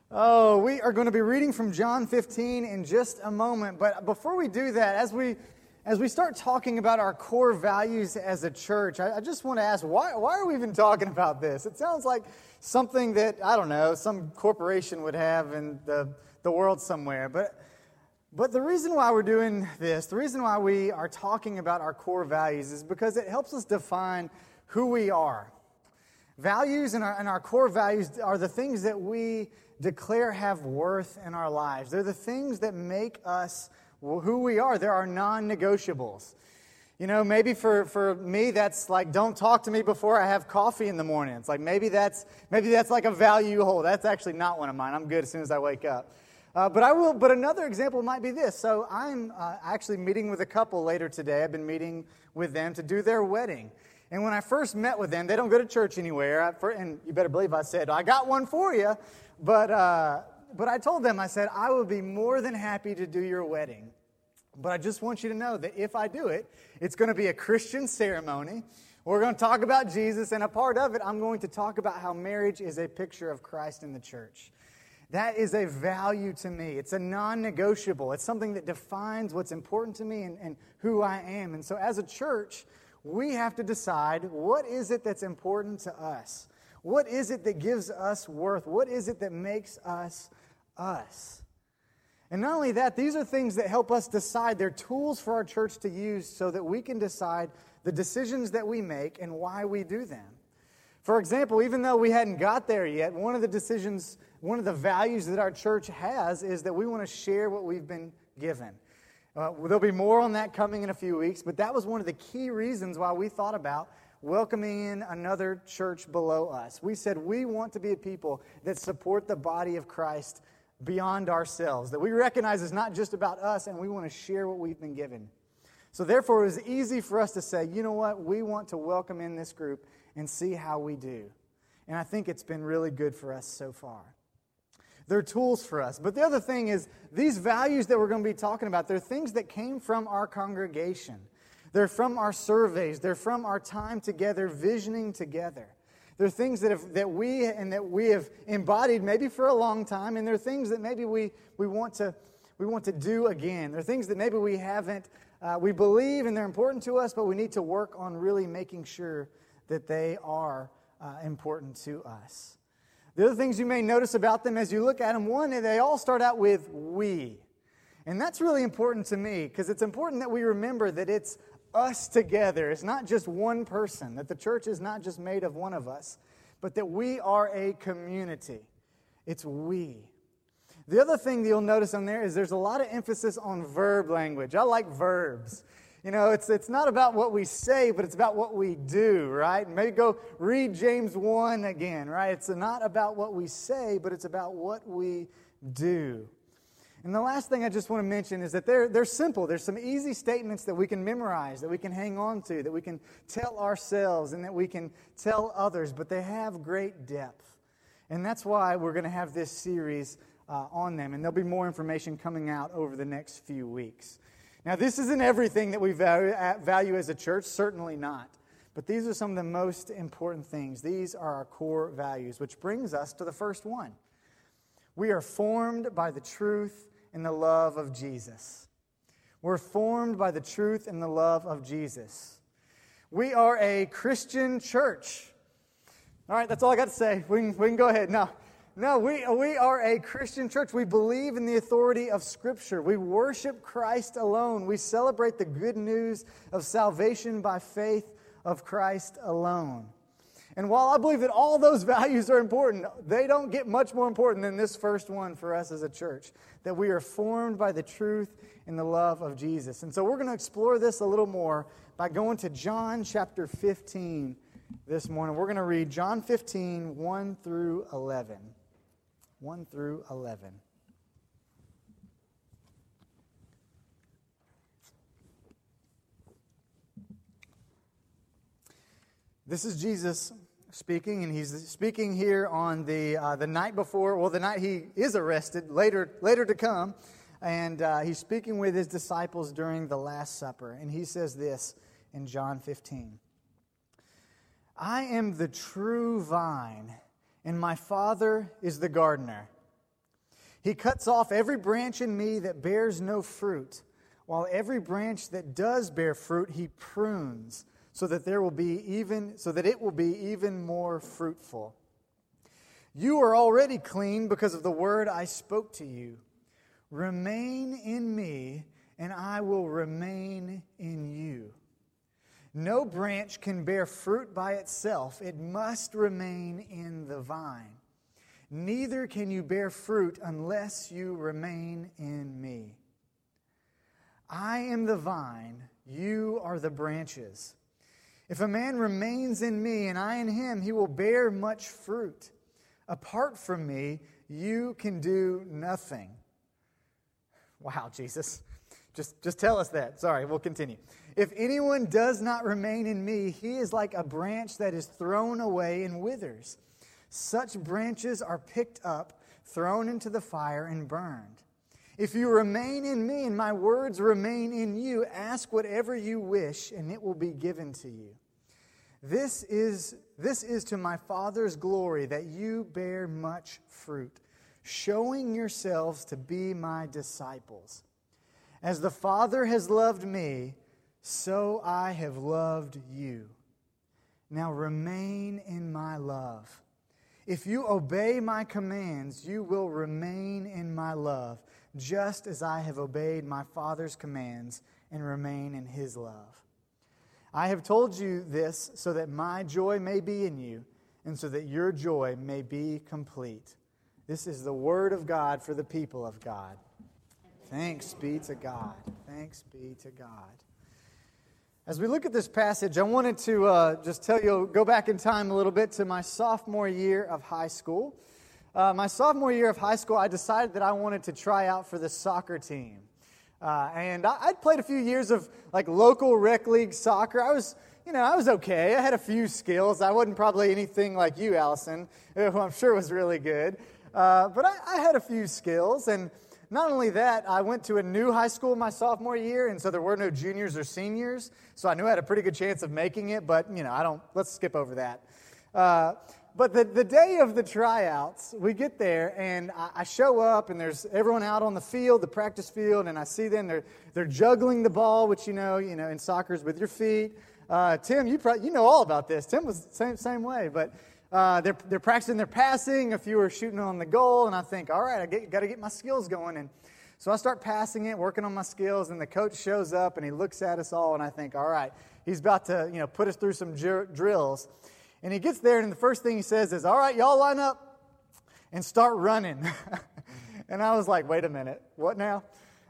Oh, we are going to be reading from John 15 in just a moment. But before we do that, as we start talking about our core values as a church, I just want to ask, why are we even talking about this? It sounds like something that, I don't know, some corporation would have in the world somewhere. But the reason why we're doing this, the reason why we are talking about our core values is because it helps us define who we are. Values and our core values are the things that we declare have worth in our lives. They're the things that make us who we are. They're our non-negotiables. You know, maybe for me, that's like, don't talk to me before I have coffee in the morning. It's like, maybe that's like a value you hold. That's actually not one of mine. I'm good as soon as I wake up. But another example might be this. So I'm actually meeting with a couple later today. I've been meeting with them to do their wedding. And when I first met with them, they don't go to church anywhere. And you better believe I said, I got one for you. But I told them, I said, I will be more than happy to do your wedding. But I just want you to know that if I do it, it's going to be a Christian ceremony. We're going to talk about Jesus, and a part of it, I'm going to talk about how marriage is a picture of Christ in the church. That is a value to me. It's a non-negotiable. It's something that defines what's important to me and who I am. And so as a church, we have to decide, what is it that's important to us? What is it that gives us worth? What is it that makes us us? And not only that, these are things that help us decide. They're tools for our church to use so that we can decide the decisions that we make and why we do them. For example, even though we hadn't got there yet, one of the values that our church has is that we want to share what we've been given. There'll be more on that coming in a few weeks, but that was one of the key reasons why we thought about welcoming in another church below us. We said we want to be a people that support the body of Christ beyond ourselves, that we recognize it's not just about us, and we want to share what we've been given. So therefore, it was easy for us to say, you know what, we want to welcome in this group and see how we do. And I think it's been really good for us so far. They're tools for us. But the other thing is, these values that we're going to be talking about, they're things that came from our congregation. They're from our surveys. They're from our time together, visioning together. They're things that we have embodied maybe for a long time, and they're things that maybe we want to do again. They're things that maybe we haven't. We believe and they're important to us, but we need to work on really making sure that they are important to us. The other things you may notice about them as you look at them, one, they all start out with we. And that's really important to me because it's important that we remember that it's us together. It's not just one person, that the church is not just made of one of us, but that we are a community. It's we. The other thing that you'll notice on there is there's a lot of emphasis on verb language. I like verbs. You know, it's not about what we say, but it's about what we do, right? Maybe go read James 1 again, right? It's not about what we say, but it's about what we do. And the last thing I just want to mention is that they're simple. There's some easy statements that we can memorize, that we can hang on to, that we can tell ourselves, and that we can tell others, but they have great depth. And that's why we're going to have this series on them, and there'll be more information coming out over the next few weeks. Now, this isn't everything that we value as a church, certainly not. But these are some of the most important things. These are our core values, which brings us to the first one. We are formed by the truth and the love of Jesus. We're formed by the truth and the love of Jesus. We are a Christian church. All right, that's all I got to say. We can go ahead. No, we are a Christian church. We believe in the authority of Scripture. We worship Christ alone. We celebrate the good news of salvation by faith of Christ alone. And while I believe that all those values are important, they don't get much more important than this first one for us as a church, that we are formed by the truth and the love of Jesus. And so we're going to explore this a little more by going to John chapter 15 this morning. We're going to read John 15, 1 through 11. 1 through 11. This is Jesus speaking, and he's speaking here on the night before, well, the night he is arrested, later to come, and he's speaking with his disciples during the Last Supper, and he says this in John 15. I am the true vine, and my Father is the gardener. He cuts off every branch in me that bears no fruit, while every branch that does bear fruit he prunes, so that it will be even more fruitful. You are already clean because of the word I spoke to you. Remain in me, and I will remain in you. No branch can bear fruit by itself. It must remain in the vine. Neither can you bear fruit unless you remain in me. I am the vine, you are the branches. If a man remains in me and I in him, he will bear much fruit. Apart from me, you can do nothing. Wow, Jesus. Just tell us that. Sorry, we'll continue. If anyone does not remain in me, he is like a branch that is thrown away and withers. Such branches are picked up, thrown into the fire, and burned. If you remain in me and my words remain in you, ask whatever you wish, and it will be given to you. This is to my Father's glory, that you bear much fruit, showing yourselves to be my disciples. As the Father has loved me, so I have loved you. Now remain in my love. If you obey my commands, you will remain in my love, just as I have obeyed my Father's commands and remain in his love. I have told you this so that my joy may be in you, and so that your joy may be complete. This is the word of God for the people of God. Thanks be to God. Thanks be to God. As we look at this passage, I wanted to just tell you, go back in time a little bit to my sophomore year of high school. My sophomore year of high school, I decided that I wanted to try out for the soccer team. And I'd played a few years of like local rec league soccer. I was okay. I had a few skills. I wasn't probably anything like you, Allison, who I'm sure was really good. But I had a few skills. And not only that, I went to a new high school my sophomore year, and so there were no juniors or seniors. So I knew I had a pretty good chance of making it, but let's skip over that. But the day of the tryouts, we get there, and I show up, and there's everyone out on the field, the practice field, and I see them. They're juggling the ball, which in soccer is with your feet. Tim, you know all about this. Tim was the same way, but they're practicing their passing. A few are shooting on the goal, and I think, all right, I got to get my skills going. And so I start passing it, working on my skills, and the coach shows up, and he looks at us all, and I think, all right, he's about to put us through some drills. And he gets there, and the first thing he says is, all right, y'all line up and start running. And I was like, wait a minute, what now?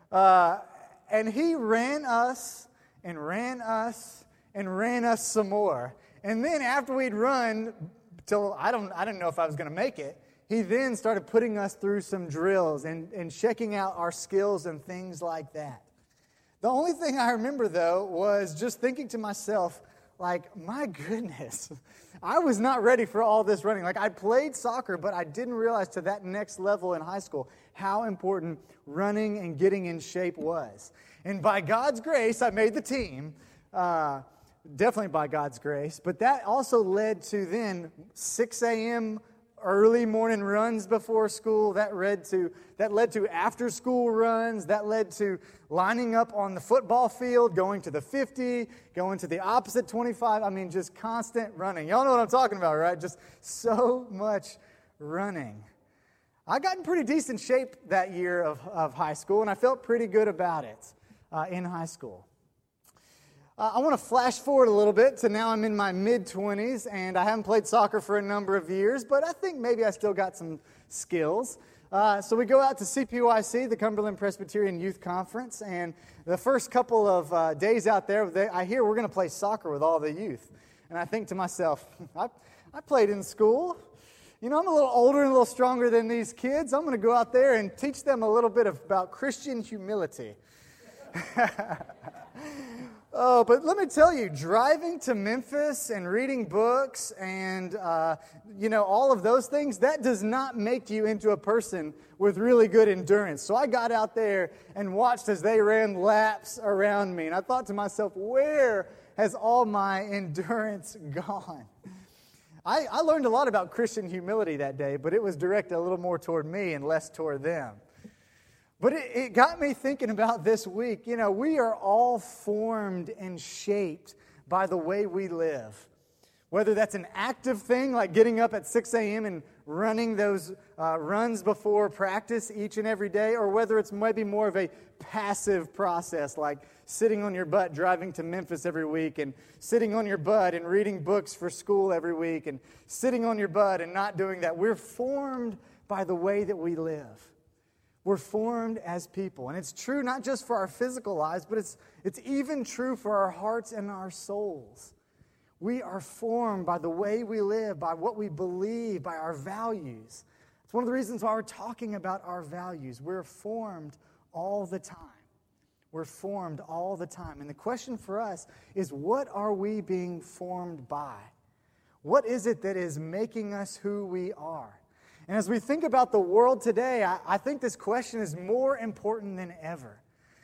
And he ran us and ran us and ran us some more. And then after we'd run till I didn't know if I was going to make it, he then started putting us through some drills and checking out our skills and things like that. The only thing I remember, though, was just thinking to myself, like, my goodness, I was not ready for all this running. Like, I played soccer, but I didn't realize to that next level in high school how important running and getting in shape was. And by God's grace, I made the team, definitely by God's grace, but that also led to then 6 a.m. early morning runs before school. That led to after school runs. That led to lining up on the football field, going to the 50, going to the opposite 25. I mean, just constant running. Y'all know what I'm talking about, right? Just so much running. I got in pretty decent shape that year of high school, and I felt pretty good about it in high school. I want to flash forward a little bit to now I'm in my mid-20s, and I haven't played soccer for a number of years, but I think maybe I still got some skills. So we go out to CPYC, the Cumberland Presbyterian Youth Conference, and the first couple of days out there, I hear we're going to play soccer with all the youth. And I think to myself, I played in school. I'm a little older and a little stronger than these kids. I'm going to go out there and teach them a little bit about Christian humility. Oh, but let me tell you, driving to Memphis and reading books and, all of those things, that does not make you into a person with really good endurance. So I got out there and watched as they ran laps around me. And I thought to myself, where has all my endurance gone? I learned a lot about Christian humility that day, but it was directed a little more toward me and less toward them. But it got me thinking about this week. You know, we are all formed and shaped by the way we live. Whether that's an active thing like getting up at 6 a.m. and running those runs before practice each and every day, or whether it's maybe more of a passive process like sitting on your butt driving to Memphis every week and sitting on your butt and reading books for school every week and sitting on your butt and not doing that. We're formed by the way that we live. We're formed as people. And it's true not just for our physical lives, but it's even true for our hearts and our souls. We are formed by the way we live, by what we believe, by our values. It's one of the reasons why we're talking about our values. We're formed all the time. We're formed all the time. And the question for us is, what are we being formed by? What is it that is making us who we are? And as we think about the world today, I think this question is more important than ever.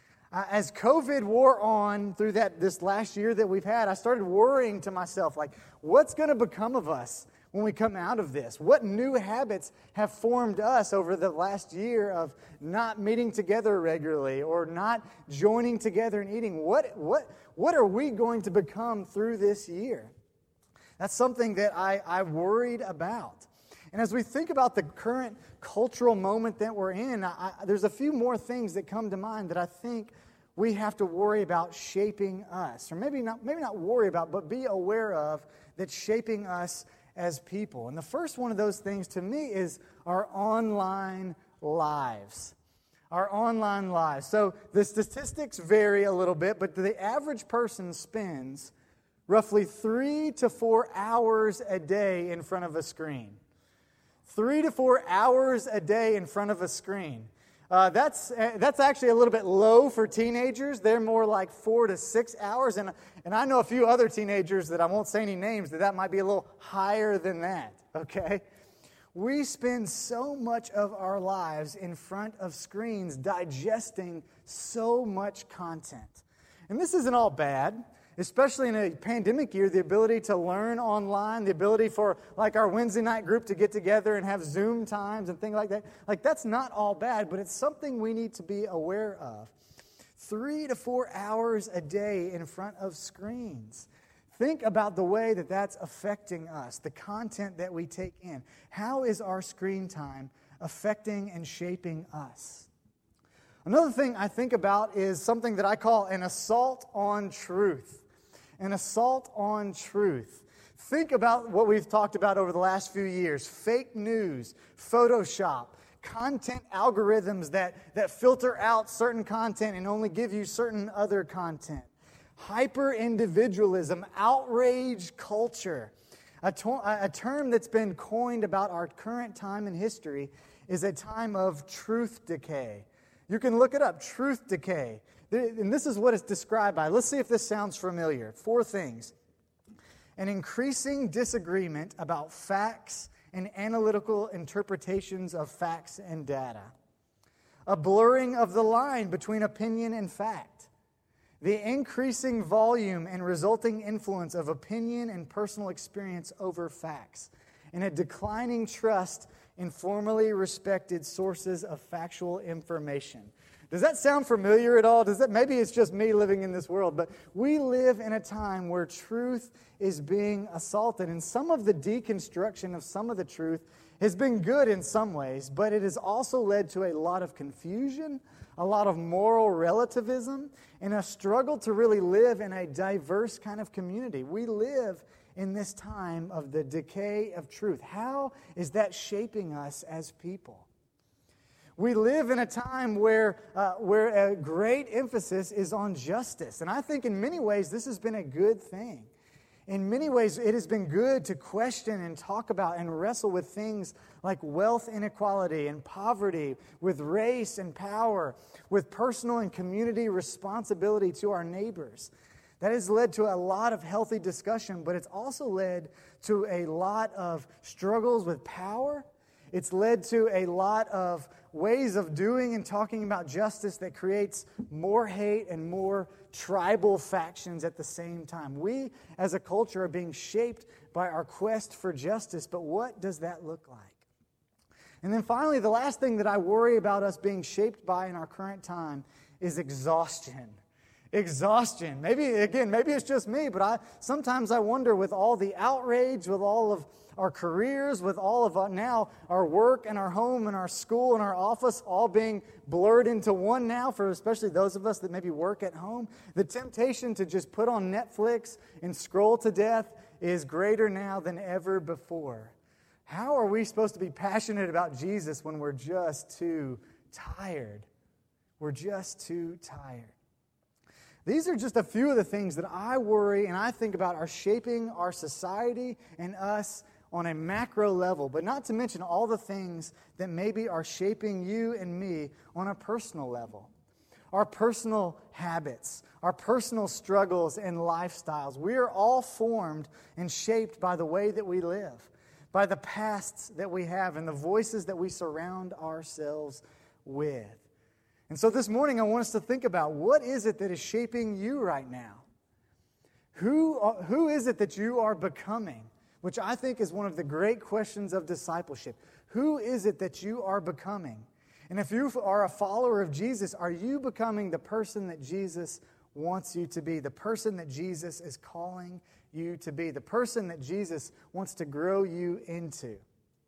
As COVID wore on through this last year that we've had, I started worrying to myself, like, what's going to become of us when we come out of this? What new habits have formed us over the last year of not meeting together regularly or not joining together and eating? What are we going to become through this year? That's something that I worried about. And as we think about the current cultural moment that we're in, there's a few more things that come to mind that I think we have to worry about shaping us. Or maybe not worry about, but be aware of that's shaping us as people. And the first one of those things to me is our online lives. Our online lives. So the statistics vary a little bit, but the average person spends roughly 3 to 4 hours a day in front of a screen. 3 to 4 hours a day in front of a screen. That's actually a little bit low for teenagers. They're more like 4 to 6 hours. And I know a few other teenagers that I won't say any names, that might be a little higher than that, okay? We spend so much of our lives in front of screens digesting so much content. And this isn't all bad. Especially in a pandemic year, the ability to learn online, the ability for like our Wednesday night group to get together and have Zoom times and things like that. Like that's not all bad, but it's something we need to be aware of. 3 to 4 hours a day in front of screens. Think about the way that that's affecting us, the content that we take in. How is our screen time affecting and shaping us? Another thing I think about is something that I call an assault on truth. An assault on truth. Think about what we've talked about over the last few years. Fake news, Photoshop, content algorithms that filter out certain content and only give you certain other content. Hyper-individualism, outrage culture. A term that's been coined about our current time in history is a time of truth decay. You can look it up, truth decay. And this is what it's described by. Let's see if this sounds familiar. 4 things. An increasing disagreement about facts and analytical interpretations of facts and data. A blurring of the line between opinion and fact. The increasing volume and resulting influence of opinion and personal experience over facts. And a declining trust in formerly respected sources of factual information. Does that sound familiar at all? Maybe it's just me living in this world, but we live in a time where truth is being assaulted, and some of the deconstruction of some of the truth has been good in some ways, but it has also led to a lot of confusion, a lot of moral relativism, and a struggle to really live in a diverse kind of community. We live in this time of the decay of truth. How is that shaping us as people? We live in a time where a great emphasis is on justice. And I think in many ways this has been a good thing. In many ways it has been good to question and talk about and wrestle with things like wealth inequality and poverty, with race and power, with personal and community responsibility to our neighbors. That has led to a lot of healthy discussion, but it's also led to a lot of struggles with power. It's led to a lot of ways of doing and talking about justice that creates more hate and more tribal factions at the same time. We, as a culture, are being shaped by our quest for justice. But what does that look like? And then finally, the last thing that I worry about us being shaped by in our current time is exhaustion. Exhaustion. Maybe it's just me, but sometimes I wonder, with all the outrage, with all of our careers, with all of now our work and our home and our school and our office all being blurred into one now, for especially those of us that maybe work at home, the temptation to just put on Netflix and scroll to death is greater now than ever before. How are we supposed to be passionate about Jesus when we're just too tired? We're just too tired. These are just a few of the things that I worry and I think about are shaping our society and us on a macro level, but not to mention all the things that maybe are shaping you and me on a personal level. Our personal habits, our personal struggles and lifestyles. We are all formed and shaped by the way that we live, by the pasts that we have and the voices that we surround ourselves with. And so this morning I want us to think about, what is it that is shaping you right now? Who is it that you are becoming? Which I think is one of the great questions of discipleship. Who is it that you are becoming? And if you are a follower of Jesus, are you becoming the person that Jesus wants you to be? The person that Jesus is calling you to be? The person that Jesus wants to grow you into?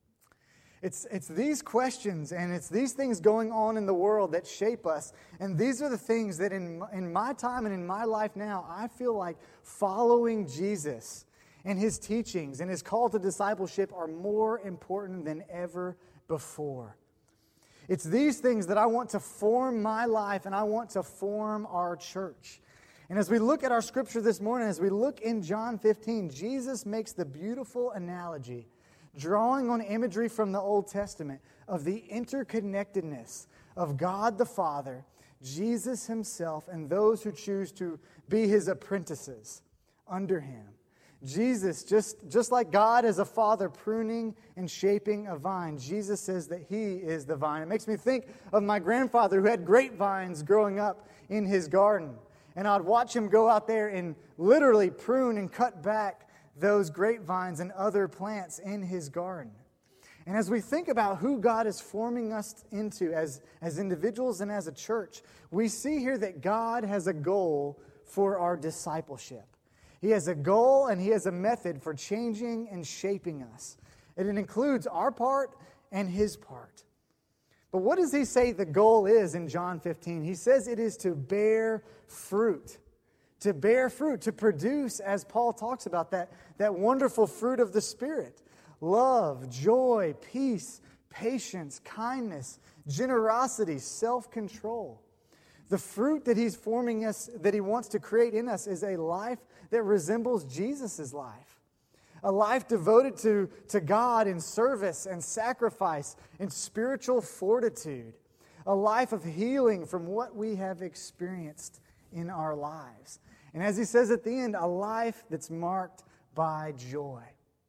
It's these questions and it's these things going on in the world that shape us. And these are the things that in my time and in my life now, I feel like following Jesus and His teachings and His call to discipleship are more important than ever before. It's these things that I want to form my life and I want to form our church. And as we look at our scripture this morning, as we look in John 15, Jesus makes the beautiful analogy, drawing on imagery from the Old Testament, of the interconnectedness of God the Father, Jesus Himself, and those who choose to be His apprentices under Him. Jesus, just like God is a father pruning and shaping a vine, Jesus says that He is the vine. It makes me think of my grandfather who had grapevines growing up in his garden. And I'd watch him go out there and literally prune and cut back those grapevines and other plants in his garden. And as we think about who God is forming us into as individuals and as a church, we see here that God has a goal for our discipleship. He has a goal and He has a method for changing and shaping us. And it includes our part and His part. But what does He say the goal is in John 15? He says it is to bear fruit. To bear fruit, to produce, as Paul talks about, that wonderful fruit of the Spirit. Love, joy, peace, patience, kindness, generosity, self-control. The fruit that He's forming us, that He wants to create in us, is a life that resembles Jesus' life. A life devoted to God in service and sacrifice and spiritual fortitude. A life of healing from what we have experienced in our lives. And as he says at the end, a life that's marked by joy.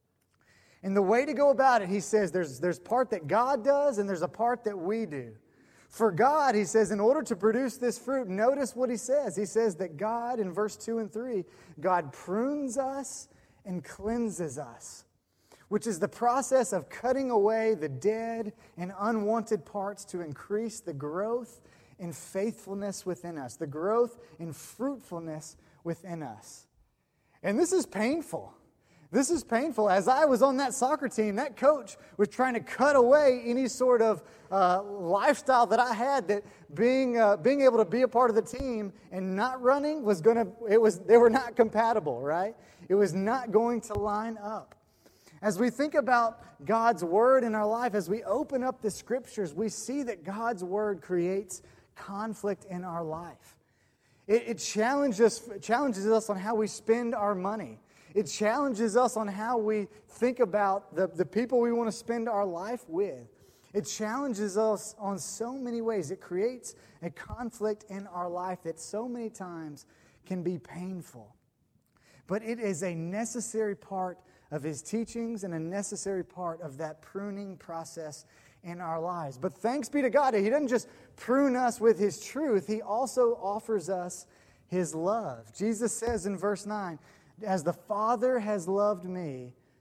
And the way to go about it, he says, there's part that God does and there's a part that we do. For God, he says, in order to produce this fruit, notice what he says. He says that God, in verse 2 and 3, God prunes us and cleanses us, which is the process of cutting away the dead and unwanted parts to increase the growth and faithfulness within us, the growth and fruitfulness within us. And this is painful. This is painful. As I was on that soccer team, that coach was trying to cut away any sort of lifestyle that I had, that being able to be a part of the team and not running they were not compatible, right? It was not going to line up. As we think about God's Word in our life, as we open up the Scriptures, we see that God's Word creates conflict in our life. It challenges us on how we spend our money. It challenges us on how we think about the people we want to spend our life with. It challenges us on so many ways. It creates a conflict in our life that so many times can be painful. But it is a necessary part of His teachings and a necessary part of that pruning process in our lives. But thanks be to God, He doesn't just prune us with His truth. He also offers us His love. Jesus says in verse 9, "As the Father has loved me,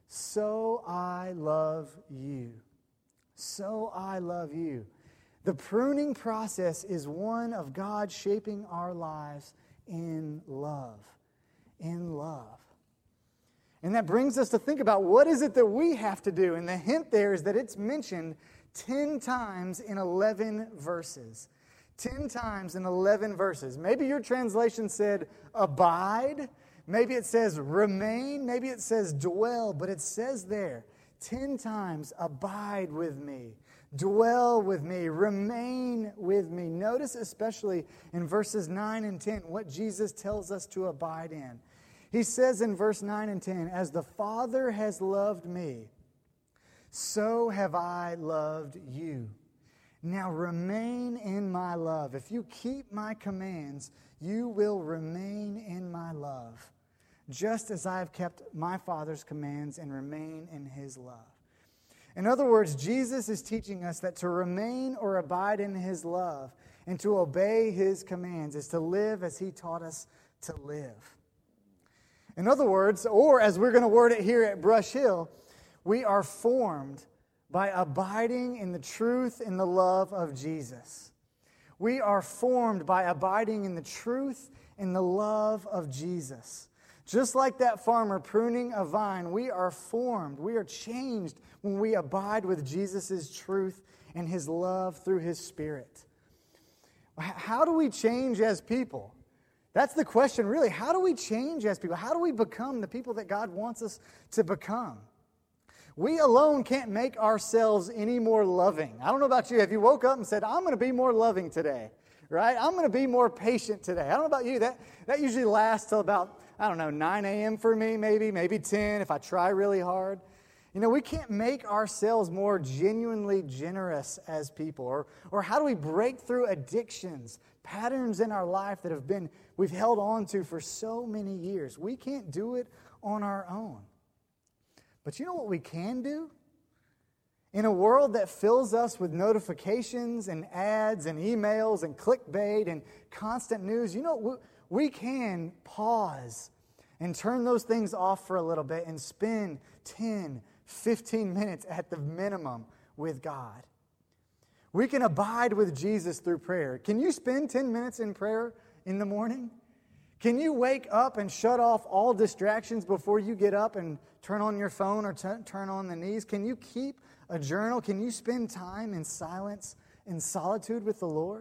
So I love you. So I love you. The pruning process is one of God shaping our lives in love. In love. And that brings us to think about what is it that we have to do. And the hint there is that it's mentioned 10 times in 11 verses. 10 times in 11 verses. Maybe your translation said abide. Maybe it says remain. Maybe it says dwell. But it says there 10 times, abide with me. Dwell with me. Remain with me. Notice especially in verses 9 and 10 what Jesus tells us to abide in. He says in verse 9 and 10, as the Father has loved me, so have I loved you. Now remain in my love. If you keep my commands, you will remain in my love, just as I have kept my Father's commands and remain in his love. In other words, Jesus is teaching us that to remain or abide in his love and to obey his commands is to live as he taught us to live. In other words, or as we're going to word it here at Brush Hill, we are formed by abiding in the truth and the love of Jesus. We are formed by abiding in the truth and the love of Jesus. Just like that farmer pruning a vine, we are formed, we are changed when we abide with Jesus' truth and his love through his Spirit. How do we change as people? That's the question, really. How do we change as people? How do we become the people that God wants us to become? We alone can't make ourselves any more loving. I don't know about you. Have you woke up and said, I'm going to be more loving today, right? I'm going to be more patient today. I don't know about you. That usually lasts till about, 9 a.m. for me, maybe 10 if I try really hard. You know, we can't make ourselves more genuinely generous as people. Or how do we break through addictions, patterns in our life that we've held on to for so many years? We can't do it on our own. But you know what we can do? In a world that fills us with notifications and ads and emails and clickbait and constant news, you know, we can pause and turn those things off for a little bit and spend 10, 15 minutes at the minimum with God. We can abide with Jesus through prayer. Can you spend 10 minutes in prayer in the morning? Can you wake up and shut off all distractions before you get up and turn on your phone or turn on the knees? Can you keep a journal? Can you spend time in silence, in solitude with the Lord?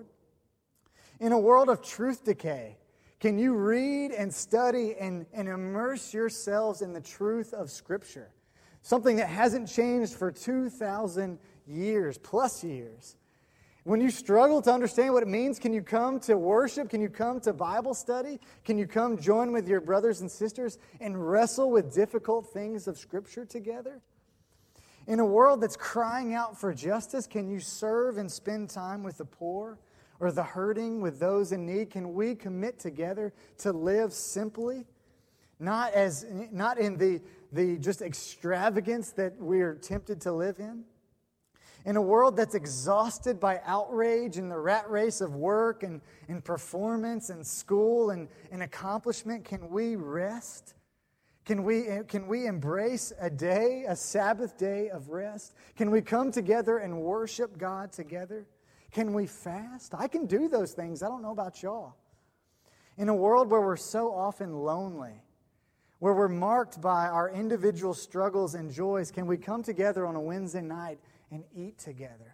In a world of truth decay, can you read and study and immerse yourselves in the truth of Scripture? Something that hasn't changed for 2,000 years, plus years. When you struggle to understand what it means, can you come to worship? Can you come to Bible study? Can you come join with your brothers and sisters and wrestle with difficult things of Scripture together? In a world that's crying out for justice, can you serve and spend time with the poor or the hurting, with those in need? Can we commit together to live simply? Not in the just extravagance that we're tempted to live in. In a world that's exhausted by outrage and the rat race of work and performance and school and accomplishment, can we rest? Can we embrace a Sabbath day of rest? Can we come together and worship God together? Can we fast? I can do those things. I don't know about y'all. In a world where we're so often lonely, where we're marked by our individual struggles and joys, can we come together on a Wednesday night and eat together?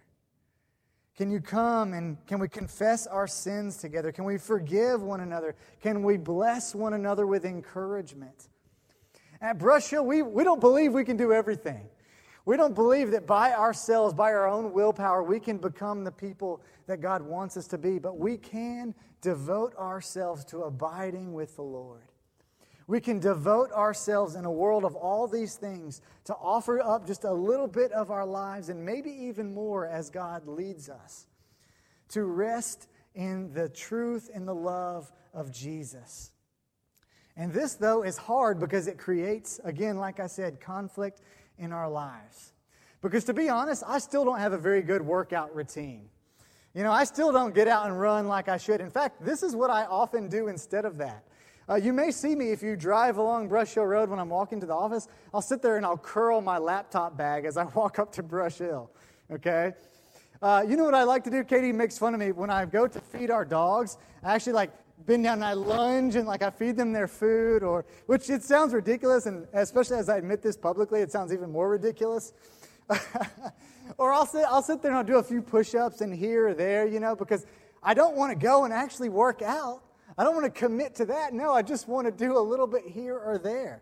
Can you come and can we confess our sins together? Can we forgive one another? Can we bless one another with encouragement? At Brush Hill, we don't believe we can do everything. We don't believe that by ourselves, by our own willpower, we can become the people that God wants us to be, but we can devote ourselves to abiding with the Lord. We can devote ourselves in a world of all these things to offer up just a little bit of our lives and maybe even more as God leads us to rest in the truth and the love of Jesus. And this, though, is hard because it creates, again, like I said, conflict in our lives. Because to be honest, I still don't have a very good workout routine. You know, I still don't get out and run like I should. In fact, this is what I often do instead of that. You may see me if you drive along Brush Hill Road when I'm walking to the office. I'll sit there and I'll curl my laptop bag as I walk up to Brush Hill, okay? You know what I like to do? Katie makes fun of me. When I go to feed our dogs, I actually bend down and I lunge and I feed them their food, which it sounds ridiculous, and especially as I admit this publicly, it sounds even more ridiculous. Or I'll sit there and I'll do a few push-ups and here or there, because I don't want to go and actually work out. I don't want to commit to that. No, I just want to do a little bit here or there.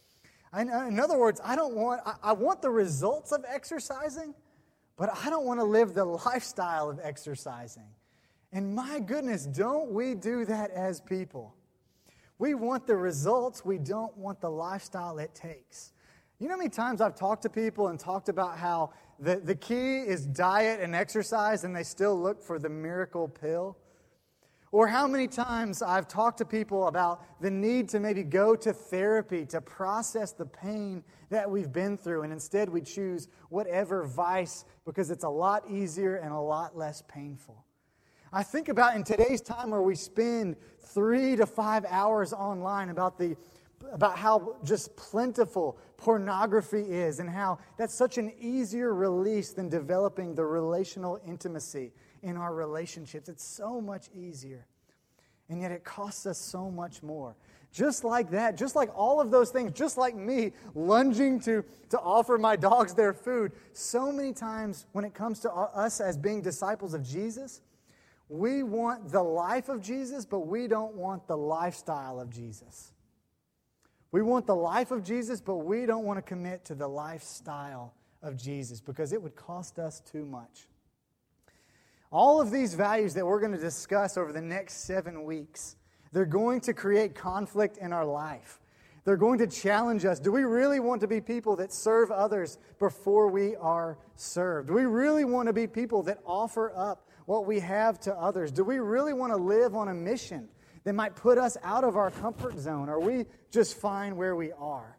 In other words, I want the results of exercising, but I don't want to live the lifestyle of exercising. And my goodness, don't we do that as people? We want the results. We don't want the lifestyle it takes. You know how many times I've talked to people and talked about how the key is diet and exercise, and they still look for the miracle pill? Or how many times I've talked to people about the need to maybe go to therapy to process the pain that we've been through, and instead we choose whatever vice because it's a lot easier and a lot less painful. I think about in today's time where we spend 3 to 5 hours online about how just plentiful pornography is and how that's such an easier release than developing the relational intimacy in our relationships. It's so much easier. And yet it costs us so much more. Just like that, just like all of those things, just like me lunging to offer my dogs their food, so many times when it comes to us as being disciples of Jesus, we want the life of Jesus, but we don't want the lifestyle of Jesus. We want the life of Jesus, but we don't want to commit to the lifestyle of Jesus because it would cost us too much. All of these values that we're going to discuss over the next 7 weeks, they're going to create conflict in our life. They're going to challenge us. Do we really want to be people that serve others before we are served? Do we really want to be people that offer up what we have to others? Do we really want to live on a mission that might put us out of our comfort zone? Are we just fine where we are?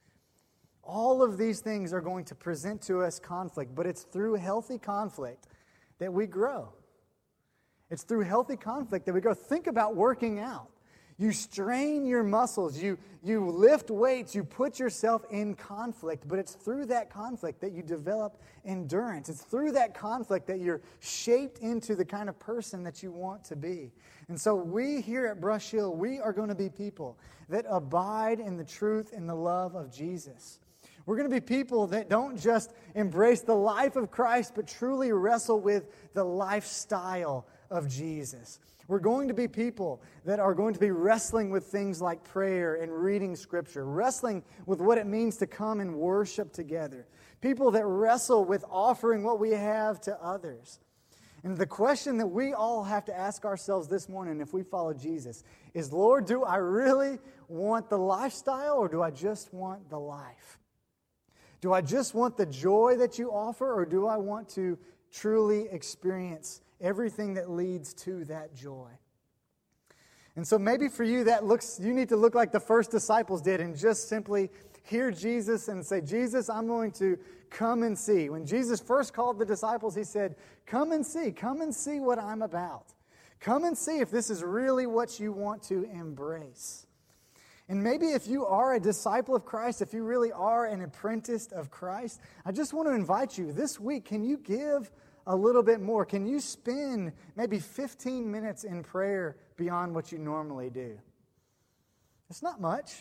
All of these things are going to present to us conflict, but it's through healthy conflict that we grow. It's through healthy conflict that we grow. Think about working out. You strain your muscles, you lift weights, you put yourself in conflict, but it's through that conflict that you develop endurance. It's through that conflict that you're shaped into the kind of person that you want to be. And so we here at Brush Hill, we are going to be people that abide in the truth and the love of Jesus. We're going to be people that don't just embrace the life of Christ, but truly wrestle with the lifestyle of Jesus. We're going to be people that are going to be wrestling with things like prayer and reading Scripture, wrestling with what it means to come and worship together. People that wrestle with offering what we have to others. And the question that we all have to ask ourselves this morning if we follow Jesus is, Lord, do I really want the lifestyle or do I just want the life? Do I just want the joy that you offer, or do I want to truly experience everything that leads to that joy? And so maybe for you you need to look like the first disciples did and just simply hear Jesus and say, Jesus, I'm going to come and see. When Jesus first called the disciples, he said, come and see what I'm about. Come and see if this is really what you want to embrace. And maybe if you are a disciple of Christ, if you really are an apprentice of Christ, I just want to invite you this week, can you give a little bit more? Can you spend maybe 15 minutes in prayer beyond what you normally do? It's not much.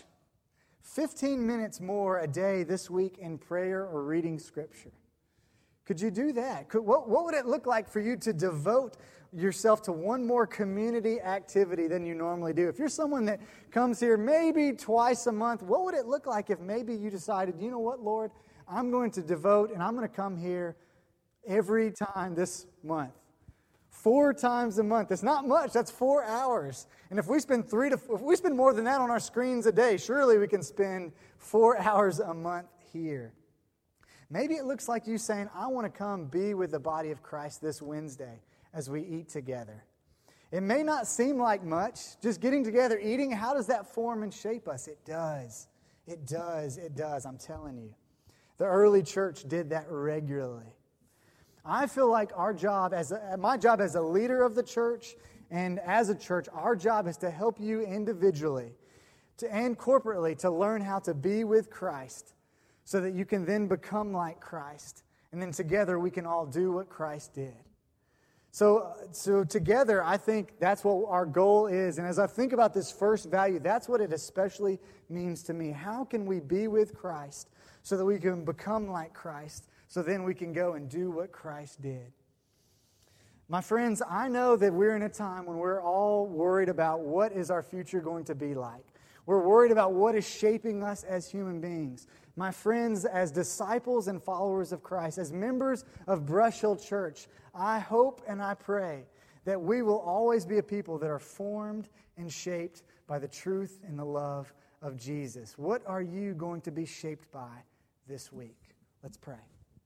15 minutes more a day this week in prayer or reading Scripture. Could you do that? What would it look like for you to devote yourself to one more community activity than you normally do? If you're someone that comes here maybe twice a month, what would it look like if maybe you decided, you know what, Lord, I'm going to devote and I'm going to come here every time this month. 4 times a month. It's not much. That's 4 hours. And if we spend more than that on our screens a day, surely we can spend 4 hours a month here. Maybe it looks like you saying, I want to come be with the body of Christ this Wednesday as we eat together. It may not seem like much. Just getting together, eating, how does that form and shape us? It does. It does. It does. I'm telling you. The early church did that regularly. I feel like my job as a leader of the church and as a church, our job is to help you individually and corporately to learn how to be with Christ so that you can then become like Christ. And then together we can all do what Christ did. So together, I think that's what our goal is. And as I think about this first value, that's what it especially means to me. How can we be with Christ so that we can become like Christ, so then we can go and do what Christ did? My friends, I know that we're in a time when we're all worried about what is our future going to be like. We're worried about what is shaping us as human beings. My friends, as disciples and followers of Christ, as members of Brush Hill Church, I hope and I pray that we will always be a people that are formed and shaped by the truth and the love of Jesus. What are you going to be shaped by this week? Let's pray.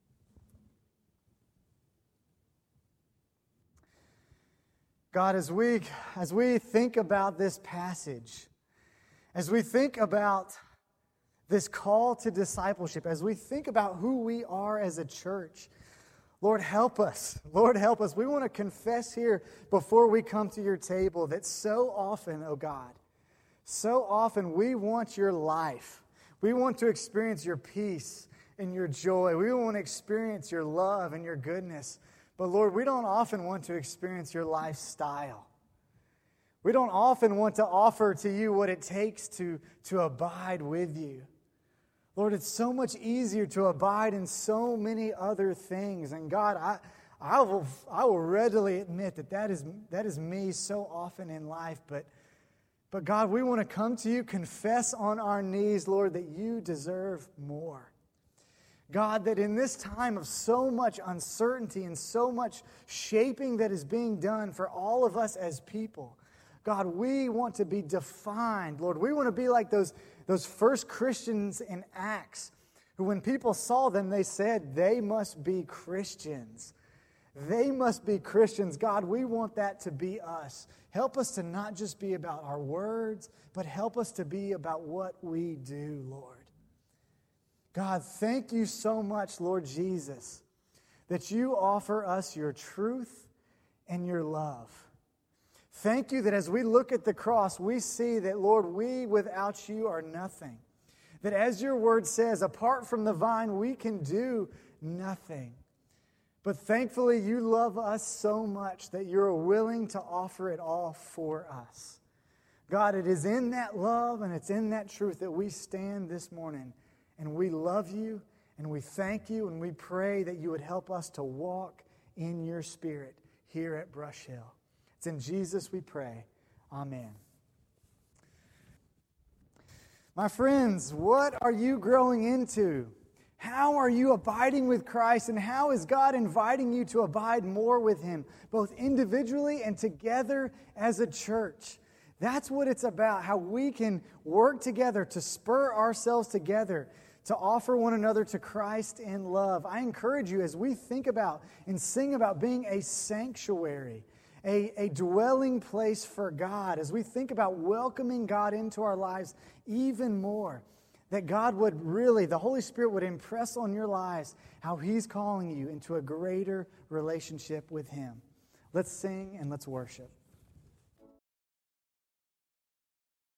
God, as we think about this passage, as we think about this call to discipleship, as we think about who we are as a church, Lord, help us. Lord, help us. We want to confess here before we come to your table that so often, oh God, so often we want your life. We want to experience your peace and your joy. We want to experience your love and your goodness. But Lord, we don't often want to experience your lifestyle. We don't often want to offer to you what it takes to abide with you. Lord, it's so much easier to abide in so many other things. And God, I will readily admit that is me so often in life. But God, we want to come to you, confess on our knees, Lord, that you deserve more. God, that in this time of so much uncertainty and so much shaping that is being done for all of us as people, God, we want to be defined. Lord, we want to be like those first Christians in Acts who, when people saw them, they said, they must be Christians. They must be Christians. God, we want that to be us. Help us to not just be about our words, but help us to be about what we do, Lord. God, thank you so much, Lord Jesus, that you offer us your truth and your love. Thank you that as we look at the cross, we see that, Lord, we without you are nothing. That as your word says, apart from the vine, we can do nothing. But thankfully, you love us so much that you're willing to offer it all for us. God, it is in that love and it's in that truth that we stand this morning. And we love you and we thank you and we pray that you would help us to walk in your spirit here at Brush Hill. It's in Jesus we pray. Amen. My friends, what are you growing into? How are you abiding with Christ, and how is God inviting you to abide more with Him, both individually and together as a church? That's what it's about, how we can work together to spur ourselves together, to offer one another to Christ in love. I encourage you, as we think about and sing about being a sanctuary, a dwelling place for God, as we think about welcoming God into our lives even more, that God would really, the Holy Spirit would impress on your lives how He's calling you into a greater relationship with Him. Let's sing and let's worship.